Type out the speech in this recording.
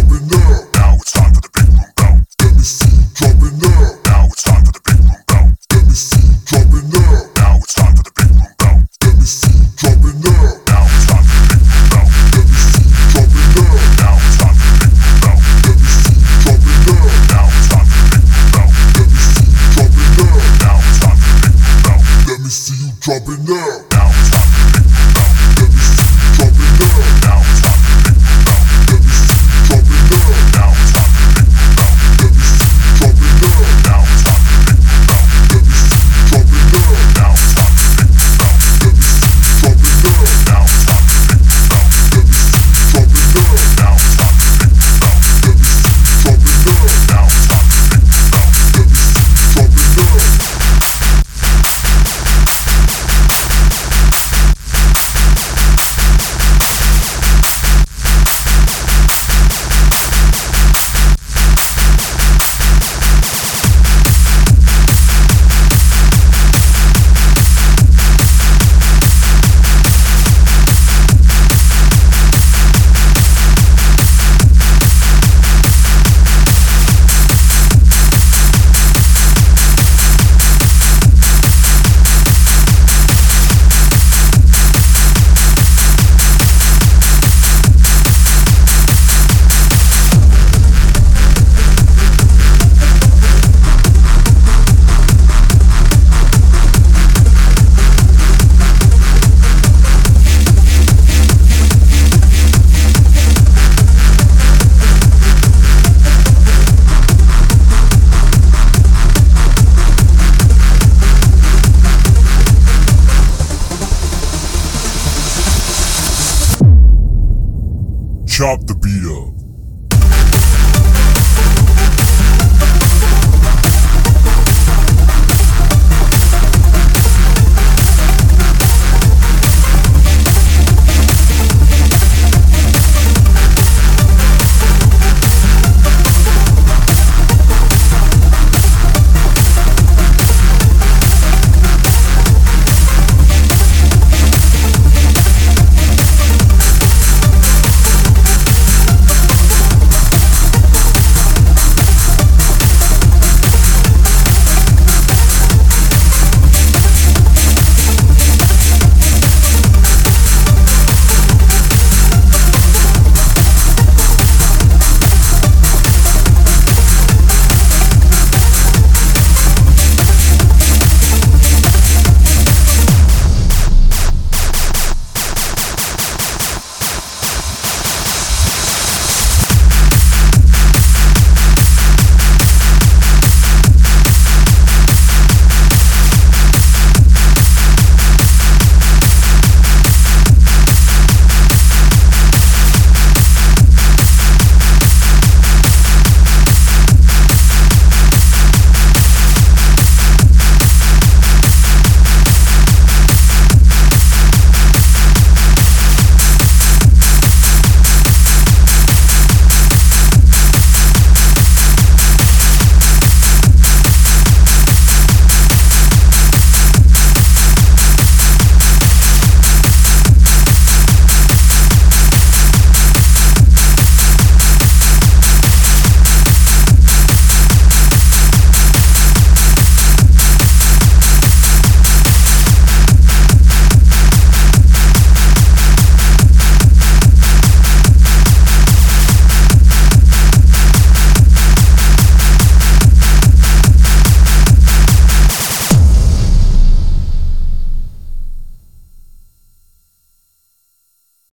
drop it now. Now it's time for the big boom boom. Let me see you drop it now. Now it's time for the big boom boom. Let me see you drop it now. Now it's time for the big boom boom. Let me see you drop it now. Now it's time for the big boom boom. Let me see you drop it now. Now it's time for the big boom boom. Let me see you drop it now. Now it's time for the big boom boom. Let me see you drop it now. Now it's time for the big boom boom. Let me see you drop it now. Now it's time for the big boom boom. Let me see you drop it now. Now it's time for the big boom boom. Let me see you drop it now. Now it's time for the big boom boom. Let me see you drop it now. Now it's time for the big boom boom. Let me see you drop it now. Now it's time for the big boom boom. Let me see you drop it now. Now it's time for the big boom boom. Let me see you drop it now. Now it's time for the big boom boom. Let me see you drop it now. Now it's time for the big boom boom. Let me see you drop it now. Chop the beat up.